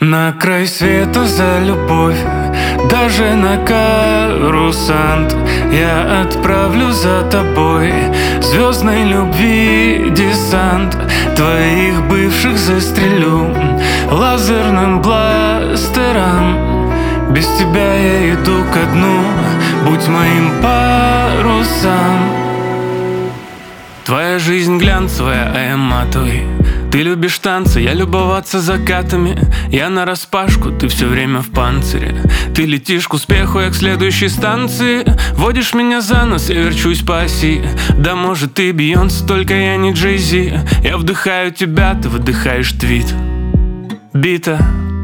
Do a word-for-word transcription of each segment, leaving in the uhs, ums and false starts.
На край света за любовь, даже на Корусант я отправлю за тобой звездной любви десант. Твоих бывших застрелю лазерным бластером. Без тебя я иду ко дну, будь моим парусом. Твоя жизнь глянцевая, а я матовый. Ты любишь танцы, я любоваться закатами. Я нараспашку, ты все время в панцире. Ты летишь к успеху, я к следующей станции. Водишь меня за нос, я верчусь по оси. Да может ты Бейонсе, только я не Джей-Зи. Я вдыхаю тебя, ты выдыхаешь твит. Бита.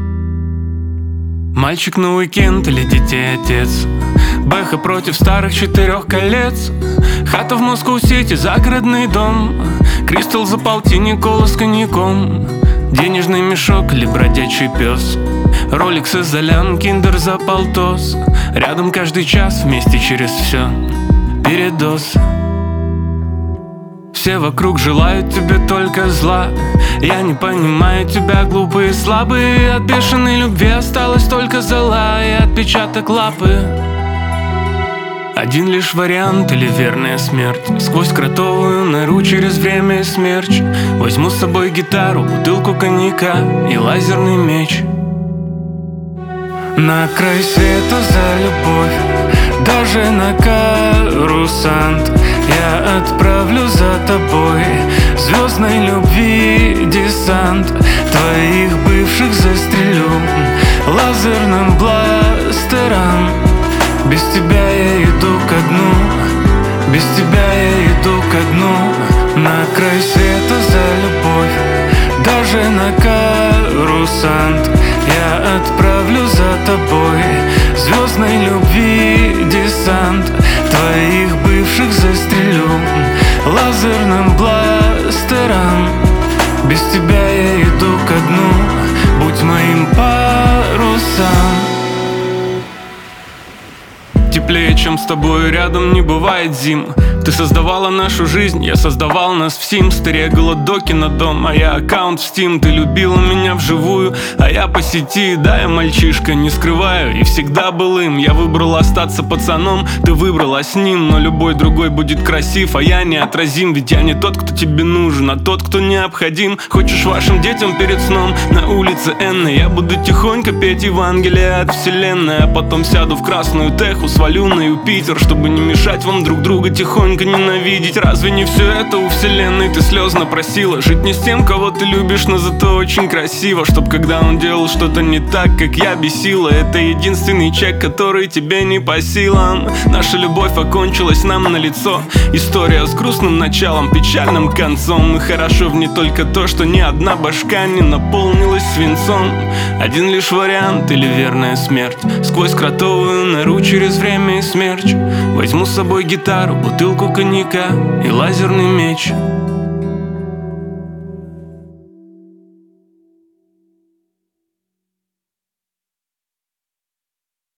Мальчик на уикенд или детей отец. Бэха против старых четырех колец. Хата в Москва-Сити, загородный дом. Кристалл за полтинник, кола с коньяком. Денежный мешок или бродячий пес. Роликс из Золян, киндер за полтос. Рядом каждый час, вместе через все. Передоз. Все вокруг желают тебе только зла. Я не понимаю тебя, глупые, слабые. От бешеной любви осталась только зола и отпечаток лапы. Один лишь вариант или верная смерть. Сквозь кротовую нору через время и смерч. Возьму с собой гитару, бутылку коньяка и лазерный меч. На край света за любовь, даже на Корусант я отправлю за тобой звездной любви десант. Твоих бывших застрелю лазерным бластером. Без тебя я иду ко дну, без тебя я иду ко дну. На край света за любовь, даже на Корусант я отправлю за тобой звездной любви десант. Твоих бывших застрелю лазерным бластером. Без тебя я иду ко дну, будь моим парусом. Теплее, чем с тобой рядом, не бывает зим. Ты создавала нашу жизнь, я создавал нас в Sims. Ты регала доки на дом, а я аккаунт в Steam. Ты любила меня вживую, а я по сети. Да, я мальчишка, не скрываю, и всегда был им. Я выбрал остаться пацаном, ты выбрала с ним. Но любой другой будет красив, а я неотразим. Ведь я не тот, кто тебе нужен, а тот, кто необходим. Хочешь вашим детям перед сном на улице Энны, я буду тихонько петь Евангелие от вселенной. А потом сяду в красную теху, свалю на Юпитер, чтобы не мешать вам друг друга тихонько ненавидеть. Разве не все это у вселенной ты слезно просила? Жить не с тем, кого ты любишь, но зато очень красиво. Чтоб когда он делал что-то не так, как я, бесила. Это единственный чек, который тебе не по силам. Наша любовь окончилась нам на лицо. История с грустным началом, печальным концом. И хорошо в ней только то, что ни одна башка не наполнилась свинцом. Один лишь вариант или верная смерть. Сквозь кротовую нору через время и смерч. Возьму с собой гитару, бутылку коньяка и лазерный меч.